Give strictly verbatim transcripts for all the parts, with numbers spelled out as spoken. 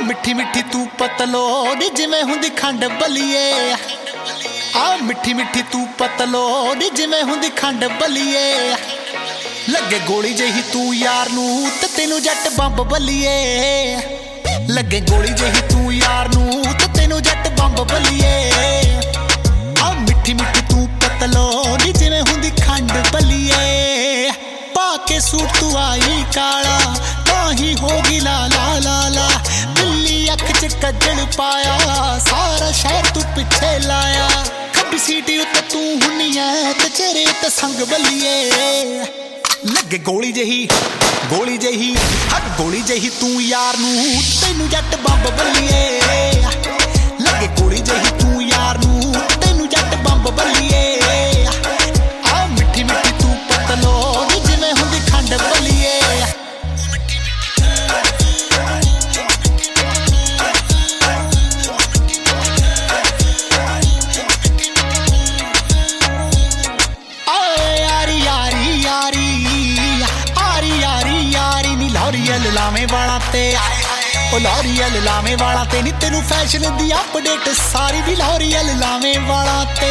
मिठी मिठी तू पतलो नी जिवें हुंदी खंड बलिए। आ मिठी मिठी तू पतलो नी जिवें हुंदी खंड बलिए। लगे गोली जही तू यार नू ते तेनू जट बंब बलिए। लगे गोली जही तू यार नू ते तेनू जट बंब बलिए। आ मिठी मिठी तू पतलो नी जिवें हुंदी खंड बलिए। पाके सूट तू आई काला ताही होगी ला ला ला ला। बिल्ली अख च कजल पाया सारा शहर तू पिछे लाया। खब्बी सीटी उत्ते तू हुन्नी ऐ ते चेहरे ते संग बलिए। लगे गोली जही गोली जही हट गोली जही तू यार नू तेनू जट बंब बलिए। लगे गोली जही तू यार नू तेनू जट बंब बलिए। आ मिठी मिठी तू पतलो नी जिवें हुंदी खंड बलिए। लॉरियल लावे वाला ते ओ लॉरियल लावे वाला ते नी तेनू फैशन दी अपडेट सारी भी लॉरियल लावे वाला ते।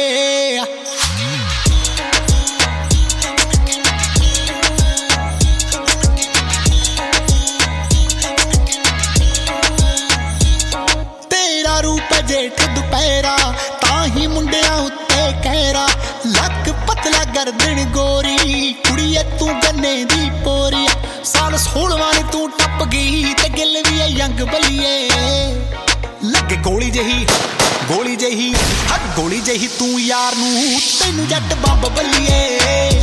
तेरा रूप जेठ दुपहरा ताही मुंडिया उत्ते कहरा। लक पतला गर्दन गोरी कुड़िए तू गन्ने दी पोरी। साल सोलवा ने तू टप गई ते गिल भी है यंग बलिए। लगे गोली जही गोली जही हट गोली जही तू यार नू तेनू जट बंब बलिए।